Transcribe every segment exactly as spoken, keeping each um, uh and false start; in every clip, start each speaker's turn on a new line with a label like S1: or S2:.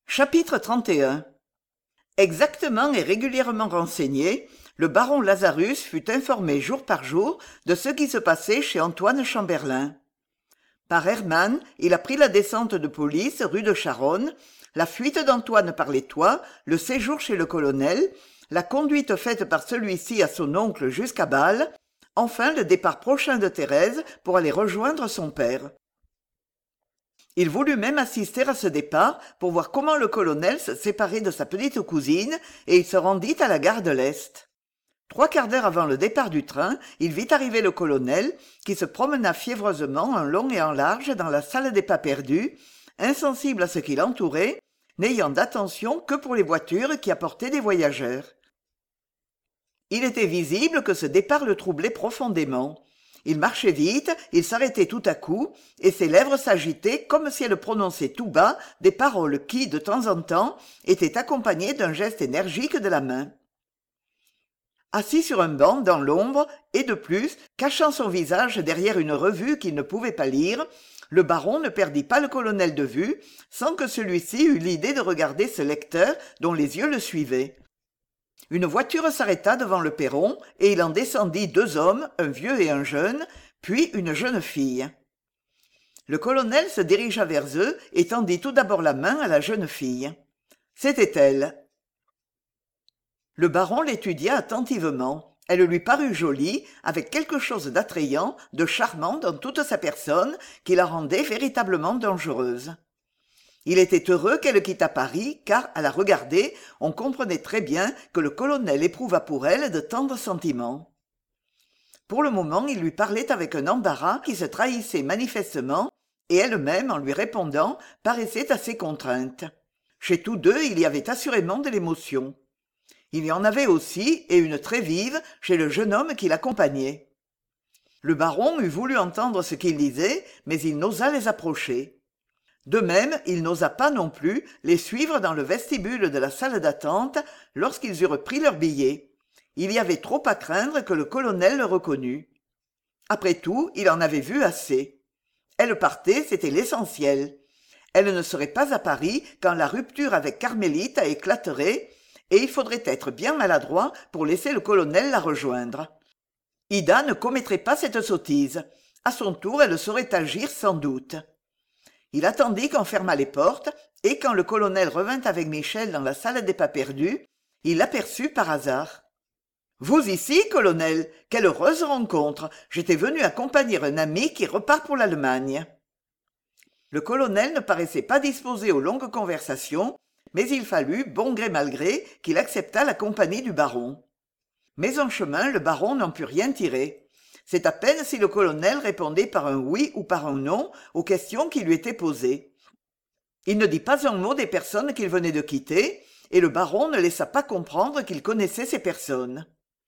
S1: Chapitre trente et un. Exactement et régulièrement renseigné, le baron Lazarus fut informé jour par jour de ce qui se passait chez Antoine Chamberlain. Par Hermann, il apprit la descente de police rue de Charonne, la fuite d'Antoine par les toits, le séjour chez le colonel, la conduite faite par celui-ci à son oncle jusqu'à Bâle, enfin le départ prochain de Thérèse pour aller rejoindre son père. Il voulut même assister à ce départ pour voir comment le colonel se séparait de sa petite cousine, et il se rendit à la gare de l'Est. Trois quarts d'heure avant le départ du train, il vit arriver le colonel, qui se promena fiévreusement en long et en large dans la salle des pas perdus, insensible à ce qui l'entourait, n'ayant d'attention que pour les voitures qui apportaient des voyageurs. Il était visible que ce départ le troublait profondément. Il marchait vite, il s'arrêtait tout à coup, et ses lèvres s'agitaient comme si elles prononçaient tout bas des paroles qui, de temps en temps, étaient accompagnées d'un geste énergique de la main. Assis sur un banc dans l'ombre, et de plus, cachant son visage derrière une revue qu'il ne pouvait pas lire, le baron ne perdit pas le colonel de vue, sans que celui-ci eût l'idée de regarder ce lecteur dont les yeux le suivaient. Une voiture s'arrêta devant le perron, et il en descendit deux hommes, un vieux et un jeune, puis une jeune fille. Le colonel se dirigea vers eux et tendit tout d'abord la main à la jeune fille. C'était elle. Le baron l'étudia attentivement. Elle lui parut jolie, avec quelque chose d'attrayant, de charmant dans toute sa personne, qui la rendait véritablement dangereuse. Il était heureux qu'elle quittât Paris, car, à la regarder, on comprenait très bien que le colonel éprouva pour elle de tendres sentiments. Pour le moment, il lui parlait avec un embarras qui se trahissait manifestement, et elle-même, en lui répondant, paraissait assez contrainte. Chez tous deux, il y avait assurément de l'émotion. Il y en avait aussi, et une très vive, chez le jeune homme qui l'accompagnait. Le baron eût voulu entendre ce qu'ils disaient, mais il n'osa les approcher. De même, il n'osa pas non plus les suivre dans le vestibule de la salle d'attente lorsqu'ils eurent pris leurs billets. Il y avait trop à craindre que le colonel le reconnût. Après tout, il en avait vu assez. Elle partait, c'était l'essentiel. Elle ne serait pas à Paris quand la rupture avec Carmélite éclaterait, et il faudrait être bien maladroit pour laisser le colonel la rejoindre. Ida ne commettrait pas cette sottise. À son tour, elle saurait agir sans doute. Il attendit qu'on fermât les portes, et quand le colonel revint avec Michel dans la salle des pas perdus, il l'aperçut par hasard. « Vous ici, colonel? Quelle heureuse rencontre! J'étais venu accompagner un ami qui repart pour l'Allemagne. » Le colonel ne paraissait pas disposé aux longues conversations, mais il fallut, bon gré mal gré, qu'il acceptât la compagnie du baron. Mais en chemin, le baron n'en put rien tirer. C'est à peine si le colonel répondait par un oui ou par un non aux questions qui lui étaient posées. Il ne dit pas un mot des personnes qu'il venait de quitter, et le baron ne laissa pas comprendre qu'il connaissait ces personnes.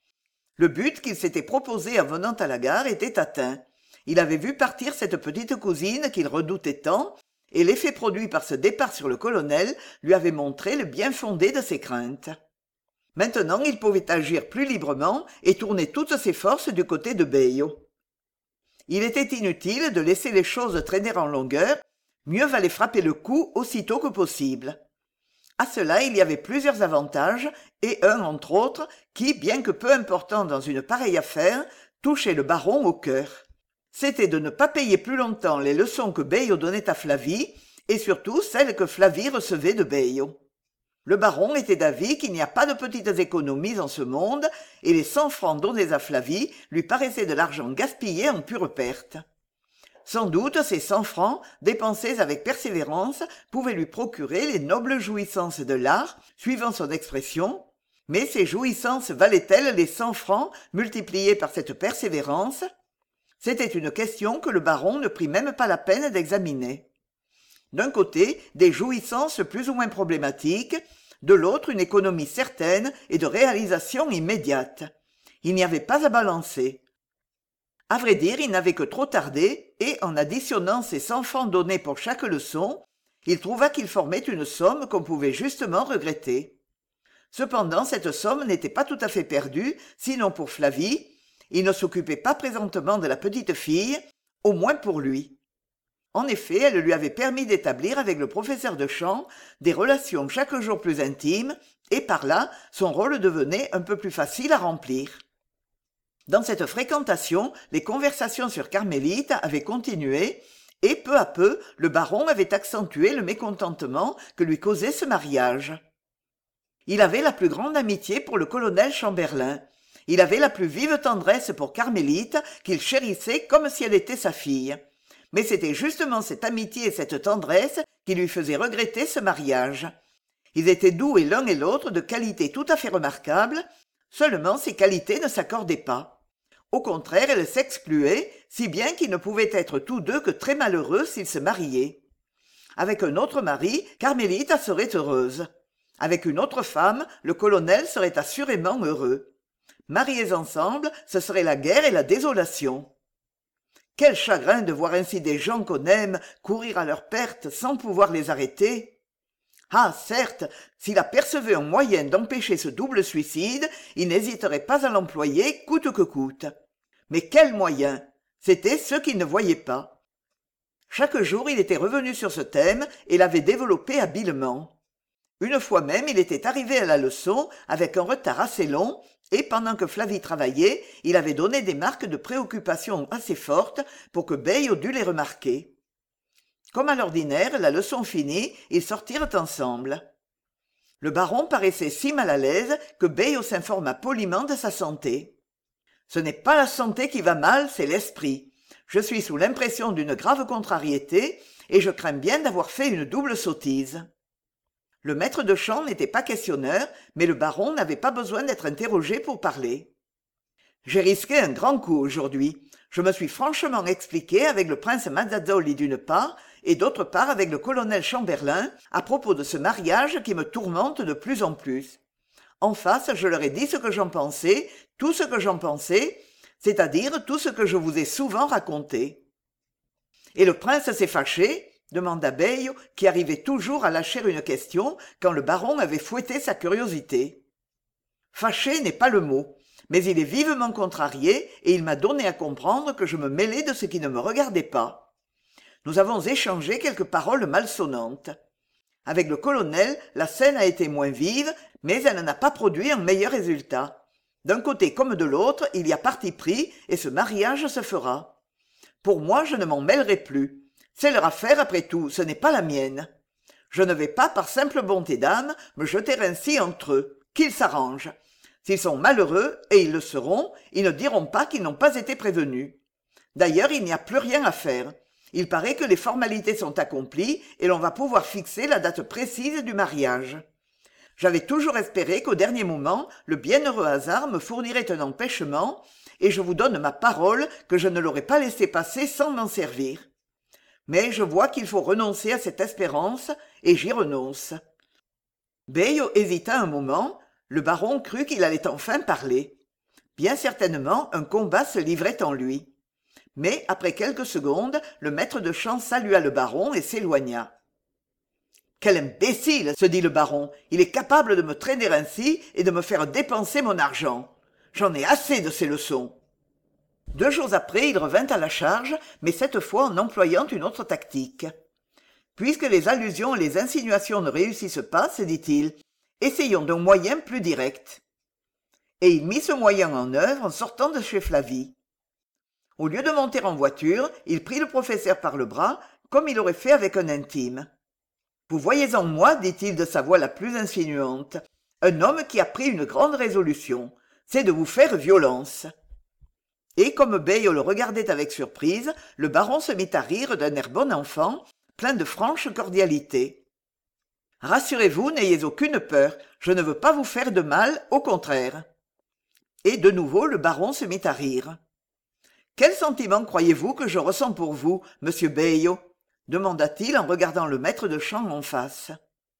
S1: Le but qu'il s'était proposé en venant à la gare était atteint. Il avait vu partir cette petite cousine qu'il redoutait tant, et l'effet produit par ce départ sur le colonel lui avait montré le bien fondé de ses craintes. Maintenant, il pouvait agir plus librement et tourner toutes ses forces du côté de Baillot. Il était inutile de laisser les choses traîner en longueur, mieux valait frapper le coup aussitôt que possible. À cela, il y avait plusieurs avantages, et un, entre autres, qui, bien que peu important dans une pareille affaire, touchait le baron au cœur. C'était de ne pas payer plus longtemps les leçons que Baillot donnait à Flavie, et surtout celles que Flavie recevait de Baillot. Le baron était d'avis qu'il n'y a pas de petites économies en ce monde, et les cent francs donnés à Flavie lui paraissaient de l'argent gaspillé en pure perte. Sans doute ces cent francs, dépensés avec persévérance, pouvaient lui procurer les nobles jouissances de l'art, suivant son expression, mais ces jouissances valaient-elles les cent francs multipliés par cette persévérance? C'était une question que le baron ne prit même pas la peine d'examiner. D'un côté, des jouissances plus ou moins problématiques, de l'autre une économie certaine et de réalisation immédiate. Il n'y avait pas à balancer. À vrai dire, il n'avait que trop tardé, et en additionnant ces cent francs donnés pour chaque leçon, il trouva qu'il formait une somme qu'on pouvait justement regretter. Cependant, cette somme n'était pas tout à fait perdue, sinon pour Flavie. Il ne s'occupait pas présentement de la petite fille, au moins pour lui. En effet, elle lui avait permis d'établir avec le professeur de chant des relations chaque jour plus intimes, et par là, son rôle devenait un peu plus facile à remplir. Dans cette fréquentation, les conversations sur Carmélite avaient continué, et peu à peu, le baron avait accentué le mécontentement que lui causait ce mariage. Il avait la plus grande amitié pour le colonel Chamberlain. Il avait la plus vive tendresse pour Carmélite, qu'il chérissait comme si elle était sa fille. Mais c'était justement cette amitié et cette tendresse qui lui faisaient regretter ce mariage. Ils étaient doués l'un et l'autre de qualités tout à fait remarquables, seulement ces qualités ne s'accordaient pas. Au contraire, elles s'excluaient, si bien qu'ils ne pouvaient être tous deux que très malheureux s'ils se mariaient. Avec un autre mari, Carmélite serait heureuse. Avec une autre femme, le colonel serait assurément heureux. Mariés ensemble, ce serait la guerre et la désolation. Quel chagrin de voir ainsi des gens qu'on aime courir à leur perte sans pouvoir les arrêter. Ah, certes, s'il apercevait un moyen d'empêcher ce double suicide, il n'hésiterait pas à l'employer coûte que coûte. Mais quel moyen? C'était ce qu'il ne voyait pas. Chaque jour, il était revenu sur ce thème et l'avait développé habilement. Une fois même, il était arrivé à la leçon avec un retard assez long, et pendant que Flavie travaillait, il avait donné des marques de préoccupation assez fortes pour que Bayle dût les remarquer. Comme à l'ordinaire, la leçon finie, ils sortirent ensemble. Le baron paraissait si mal à l'aise que Bayle s'informa poliment de sa santé. « Ce n'est pas la santé qui va mal, c'est l'esprit. Je suis sous l'impression d'une grave contrariété et je crains bien d'avoir fait une double sottise. » Le maître de chant n'était pas questionneur, mais le baron n'avait pas besoin d'être interrogé pour parler. « J'ai risqué un grand coup aujourd'hui. Je me suis franchement expliqué avec le prince Mazzadoli d'une part et d'autre part avec le colonel Chamberlain à propos de ce mariage qui me tourmente de plus en plus. En face, je leur ai dit ce que j'en pensais, tout ce que j'en pensais, c'est-à-dire tout ce que je vous ai souvent raconté. »« Et le prince s'est fâché ?» demanda Bayle, qui arrivait toujours à lâcher une question quand le baron avait fouetté sa curiosité. « Fâché n'est pas le mot, mais il est vivement contrarié et il m'a donné à comprendre que je me mêlais de ce qui ne me regardait pas. Nous avons échangé quelques paroles malsonnantes. Avec le colonel, la scène a été moins vive, mais elle n'a pas produit un meilleur résultat. D'un côté comme de l'autre, il y a parti pris et ce mariage se fera. Pour moi, je ne m'en mêlerai plus. C'est leur affaire après tout, ce n'est pas la mienne. Je ne vais pas, par simple bonté d'âme, me jeter ainsi entre eux. Qu'ils s'arrangent. S'ils sont malheureux, et ils le seront, ils ne diront pas qu'ils n'ont pas été prévenus. D'ailleurs, il n'y a plus rien à faire. Il paraît que les formalités sont accomplies et l'on va pouvoir fixer la date précise du mariage. J'avais toujours espéré qu'au dernier moment, le bienheureux hasard me fournirait un empêchement, et je vous donne ma parole que je ne l'aurais pas laissé passer sans m'en servir. Mais je vois qu'il faut renoncer à cette espérance, et j'y renonce. » Bayle hésita un moment. Le baron crut qu'il allait enfin parler. Bien certainement, un combat se livrait en lui. Mais, après quelques secondes, le maître de chant salua le baron et s'éloigna. « Quel imbécile !» se dit le baron. « Il est capable de me traîner ainsi et de me faire dépenser mon argent. J'en ai assez de ces leçons. » Deux jours après, il revint à la charge, mais cette fois en employant une autre tactique. « Puisque les allusions et les insinuations ne réussissent pas, se dit-il, essayons d'un moyen plus direct. » Et il mit ce moyen en œuvre en sortant de chez Flavie. Au lieu de monter en voiture, il prit le professeur par le bras, comme il aurait fait avec un intime. « Vous voyez en moi, dit-il de sa voix la plus insinuante, un homme qui a pris une grande résolution, c'est de vous faire violence. » Et comme Bayle le regardait avec surprise, le baron se mit à rire d'un air bon enfant, plein de franche cordialité. « Rassurez-vous, n'ayez aucune peur, je ne veux pas vous faire de mal, au contraire. » Et de nouveau le baron se mit à rire. « Quel sentiment croyez-vous que je ressens pour vous, monsieur Bayle ?» demanda-t-il en regardant le maître de chant en face.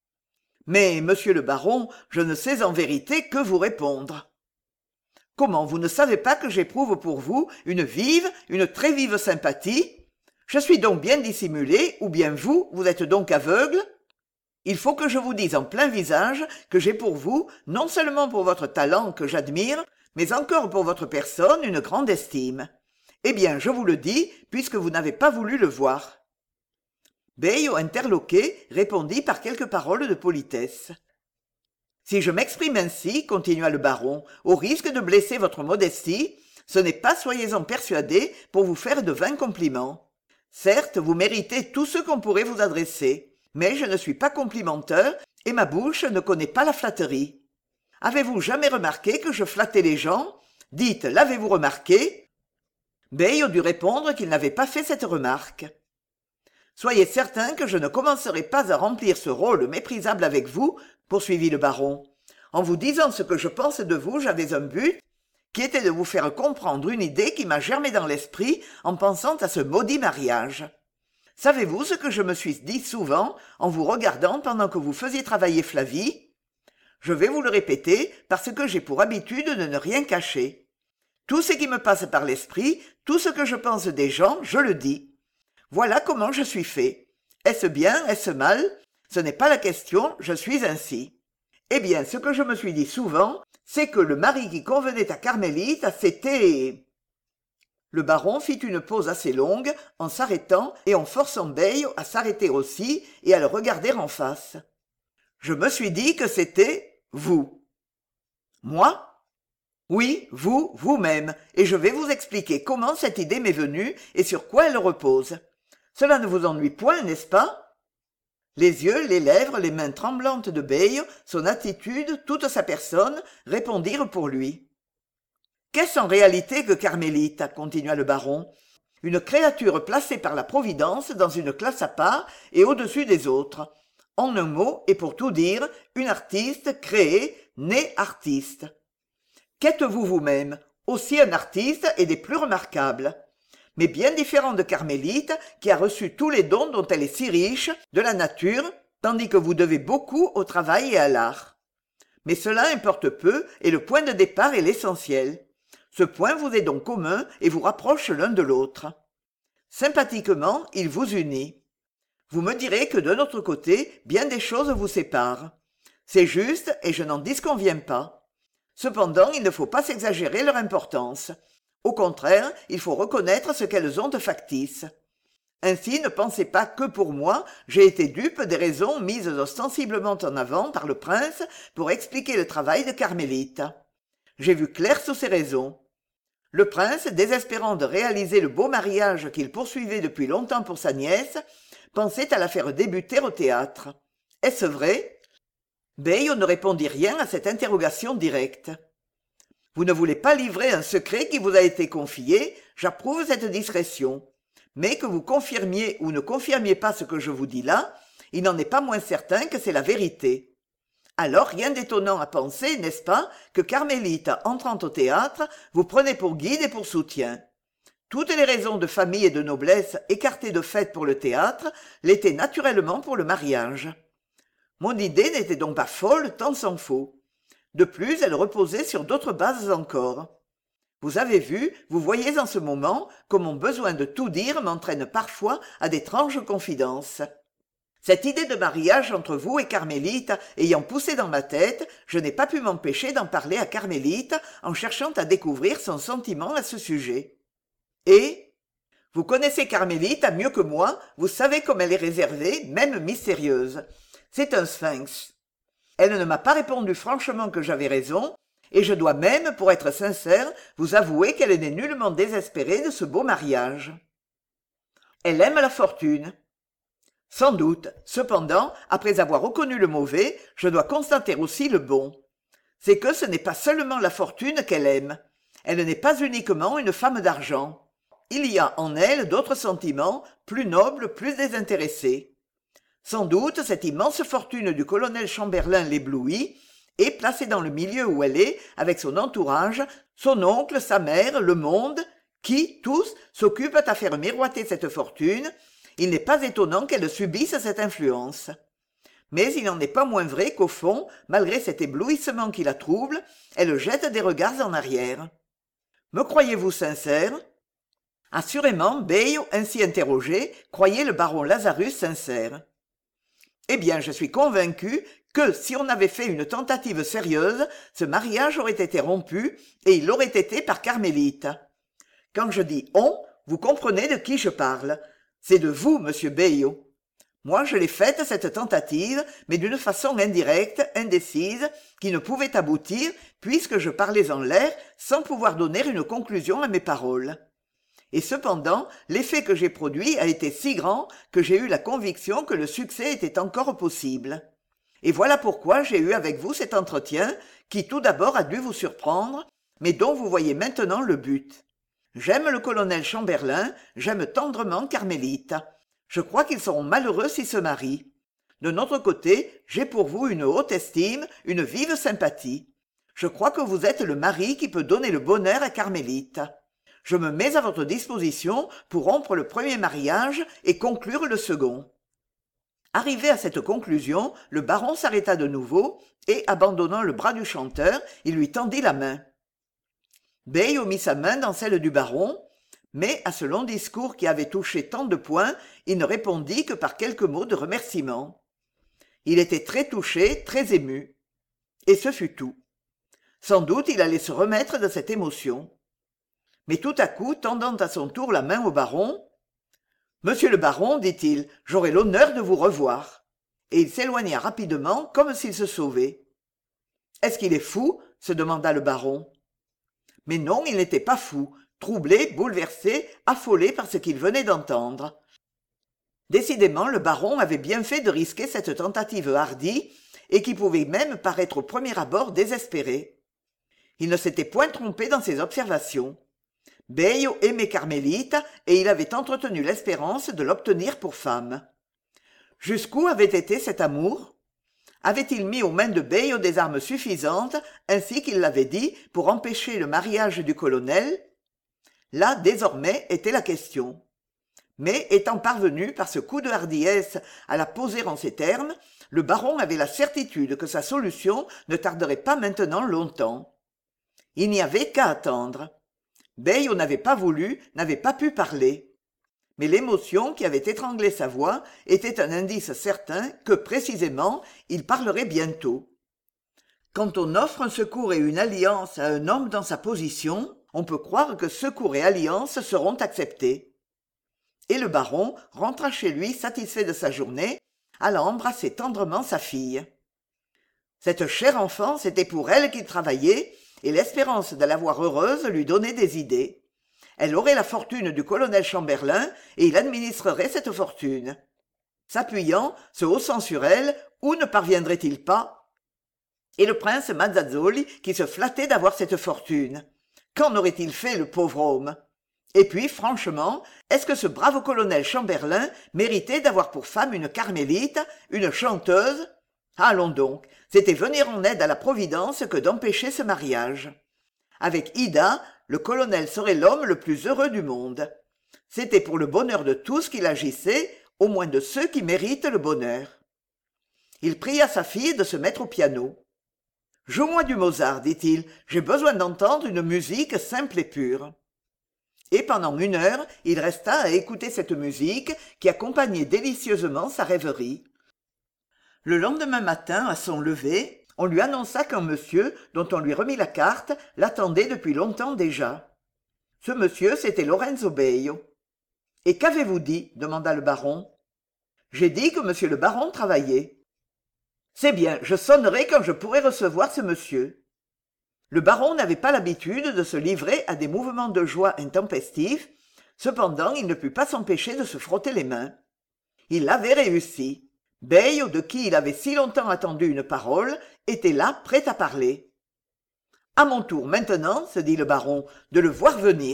S1: « Mais, monsieur le baron, je ne sais en vérité que vous répondre. » « Comment, vous ne savez pas que j'éprouve pour vous une vive, une très vive sympathie? Je suis donc bien dissimulé, ou bien vous, vous êtes donc aveugle? Il faut que je vous dise en plein visage que j'ai pour vous, non seulement pour votre talent que j'admire, mais encore pour votre personne une grande estime. Eh bien, je vous le dis, puisque vous n'avez pas voulu le voir. » Bayle, interloqué, répondit par quelques paroles de politesse. Si je m'exprime ainsi, continua le baron, au risque de blesser votre modestie, ce n'est pas, soyez-en persuadés, pour vous faire de vains compliments. Certes, vous méritez tout ce qu'on pourrait vous adresser, mais je ne suis pas complimenteur et ma bouche ne connaît pas la flatterie. Avez-vous jamais remarqué que je flattais les gens? Dites, l'avez-vous remarqué? Bayle dut répondre qu'il n'avait pas fait cette remarque. Soyez certain que je ne commencerai pas à remplir ce rôle méprisable avec vous, poursuivit le baron. En vous disant ce que je pense de vous, j'avais un but, qui était de vous faire comprendre une idée qui m'a germé dans l'esprit en pensant à ce maudit mariage. Savez-vous ce que je me suis dit souvent en vous regardant pendant que vous faisiez travailler Flavie? Je vais vous le répéter parce que j'ai pour habitude de ne rien cacher. Tout ce qui me passe par l'esprit, tout ce que je pense des gens, je le dis. Voilà comment je suis fait. Est-ce bien, est-ce mal? Ce n'est pas la question, je suis ainsi. Eh bien, ce que je me suis dit souvent, c'est que le mari qui convenait à Carmélite, c'était... Le baron fit une pause assez longue, en s'arrêtant et en forçant Bayle à s'arrêter aussi et à le regarder en face. Je me suis dit que c'était vous. Moi? Oui, vous, vous-même, et je vais vous expliquer comment cette idée m'est venue et sur quoi elle repose. Cela ne vous ennuie point, n'est-ce pas? Les yeux, les lèvres, les mains tremblantes de Bayle, son attitude, toute sa personne, répondirent pour lui. Qu'est-ce en réalité que Carmélite? Continua le baron. Une créature placée par la Providence dans une classe à part et au-dessus des autres. En un mot, et pour tout dire, une artiste créée, née artiste. Qu'êtes-vous vous-même? Aussi un artiste et des plus remarquables. Mais bien différent de Carmélite, qui a reçu tous les dons dont elle est si riche, de la nature, tandis que vous devez beaucoup au travail et à l'art. Mais cela importe peu, et le point de départ est l'essentiel. Ce point vous est donc commun et vous rapproche l'un de l'autre. Sympathiquement, il vous unit. Vous me direz que de notre côté, bien des choses vous séparent. C'est juste, et je n'en disconviens pas. Cependant, il ne faut pas s'exagérer leur importance. Au contraire, il faut reconnaître ce qu'elles ont de factice. Ainsi, ne pensez pas que pour moi, j'ai été dupe des raisons mises ostensiblement en avant par le prince pour expliquer le travail de Carmélite. J'ai vu clair sous ces raisons. Le prince, désespérant de réaliser le beau mariage qu'il poursuivait depuis longtemps pour sa nièce, pensait à la faire débuter au théâtre. Est-ce vrai? Bayle ne répondit rien à cette interrogation directe. Vous ne voulez pas livrer un secret qui vous a été confié, j'approuve cette discrétion. Mais que vous confirmiez ou ne confirmiez pas ce que je vous dis là, il n'en est pas moins certain que c'est la vérité. Alors rien d'étonnant à penser, n'est-ce pas, que Carmélite, entrant au théâtre, vous prenait pour guide et pour soutien. Toutes les raisons de famille et de noblesse écartées de fait pour le théâtre l'étaient naturellement pour le mariage. Mon idée n'était donc pas folle, tant s'en faut. De plus, elle reposait sur d'autres bases encore. Vous avez vu, vous voyez en ce moment, que mon besoin de tout dire m'entraîne parfois à d'étranges confidences. Cette idée de mariage entre vous et Carmélite ayant poussé dans ma tête, je n'ai pas pu m'empêcher d'en parler à Carmélite en cherchant à découvrir son sentiment à ce sujet. Et vous connaissez Carmélite à mieux que moi, vous savez comme elle est réservée, même mystérieuse. C'est un sphinx. Elle ne m'a pas répondu franchement que j'avais raison, et je dois même, pour être sincère, vous avouer qu'elle n'est nullement désespérée de ce beau mariage. Elle aime la fortune. Sans doute. Cependant, après avoir reconnu le mauvais, je dois constater aussi le bon. C'est que ce n'est pas seulement la fortune qu'elle aime. Elle n'est pas uniquement une femme d'argent. Il y a en elle d'autres sentiments, plus nobles, plus désintéressés. Sans doute, cette immense fortune du colonel Chamberlain l'éblouit, et placée dans le milieu où elle est, avec son entourage, son oncle, sa mère, le monde, qui, tous, s'occupent à faire miroiter cette fortune, il n'est pas étonnant qu'elle subisse cette influence. Mais il n'en est pas moins vrai qu'au fond, malgré cet éblouissement qui la trouble, elle jette des regards en arrière. Me croyez-vous sincère? Assurément, Bayle, ainsi interrogé, croyait le baron Lazarus sincère. Eh bien, je suis convaincu que, si on avait fait une tentative sérieuse, ce mariage aurait été rompu, et il l'aurait été par Carmélite. Quand je dis « on », vous comprenez de qui je parle. C'est de vous, monsieur Bayle. Moi, je l'ai faite, cette tentative, mais d'une façon indirecte, indécise, qui ne pouvait aboutir, puisque je parlais en l'air, sans pouvoir donner une conclusion à mes paroles. Et cependant, l'effet que j'ai produit a été si grand que j'ai eu la conviction que le succès était encore possible. Et voilà pourquoi j'ai eu avec vous cet entretien, qui tout d'abord a dû vous surprendre, mais dont vous voyez maintenant le but. J'aime le colonel Chamberlain, j'aime tendrement Carmélite. Je crois qu'ils seront malheureux s'ils se marient. De notre côté, j'ai pour vous une haute estime, une vive sympathie. Je crois que vous êtes le mari qui peut donner le bonheur à Carmélite. Je me mets à votre disposition pour rompre le premier mariage et conclure le second. Arrivé à cette conclusion, le baron s'arrêta de nouveau et, abandonnant le bras du chanteur, il lui tendit la main. Bayle mit sa main dans celle du baron, mais à ce long discours qui avait touché tant de points, il ne répondit que par quelques mots de remerciement. Il était très touché, très ému. Et ce fut tout. Sans doute il allait se remettre de cette émotion. Mais tout à coup, tendant à son tour la main au baron, « Monsieur le baron, dit-il, j'aurai l'honneur de vous revoir. » Et il s'éloigna rapidement, comme s'il se sauvait. « Est-ce qu'il est fou ?» se demanda le baron. Mais non, il n'était pas fou, troublé, bouleversé, affolé par ce qu'il venait d'entendre. Décidément, le baron avait bien fait de risquer cette tentative hardie, et qui pouvait même paraître au premier abord désespérée. Il ne s'était point trompé dans ses observations. Bayle aimait Carmélite, et il avait entretenu l'espérance de l'obtenir pour femme. Jusqu'où avait été cet amour ? Avait-il mis aux mains de Bayle des armes suffisantes, ainsi qu'il l'avait dit, pour empêcher le mariage du colonel ? Là, désormais, était la question. Mais, étant parvenu par ce coup de hardiesse à la poser en ces termes, le baron avait la certitude que sa solution ne tarderait pas maintenant longtemps. Il n'y avait qu'à attendre. Bayle n'avait pas voulu, n'avait pas pu parler. Mais l'émotion qui avait étranglé sa voix était un indice certain que, précisément, il parlerait bientôt. Quand on offre un secours et une alliance à un homme dans sa position, on peut croire que secours et alliance seront acceptés. Et le baron rentra chez lui satisfait de sa journée, allant embrasser tendrement sa fille. Cette chère enfant, c'était pour elle qu'il travaillait, et l'espérance de la voir heureuse lui donnait des idées. Elle aurait la fortune du colonel Chamberlain, et il administrerait cette fortune. S'appuyant, se haussant sur elle, où ne parviendrait-il pas ? Et le prince Mazzazzoli, qui se flattait d'avoir cette fortune. Qu'en aurait-il fait, le pauvre homme ? Et puis, franchement, est-ce que ce brave colonel Chamberlain méritait d'avoir pour femme une carmélite, une chanteuse ? Allons donc, c'était venir en aide à la Providence que d'empêcher ce mariage. Avec Ida, le colonel serait l'homme le plus heureux du monde. C'était pour le bonheur de tous qu'il agissait, au moins de ceux qui méritent le bonheur. Il pria sa fille de se mettre au piano. « Joue-moi du Mozart, dit-il, j'ai besoin d'entendre une musique simple et pure. » Et pendant une heure, il resta à écouter cette musique qui accompagnait délicieusement sa rêverie. Le lendemain matin, à son lever, on lui annonça qu'un monsieur, dont on lui remit la carte, l'attendait depuis longtemps déjà. Ce monsieur, c'était Lorenzo Bayle. « Et qu'avez-vous dit ?» demanda le baron. « J'ai dit que monsieur le baron travaillait. »« C'est bien, je sonnerai quand je pourrai recevoir ce monsieur. » Le baron n'avait pas l'habitude de se livrer à des mouvements de joie intempestifs, cependant il ne put pas s'empêcher de se frotter les mains. Il avait réussi. Bayle, de qui il avait si longtemps attendu une parole, était là, prêt à parler. « À mon tour maintenant, se dit le baron, de le voir venir. »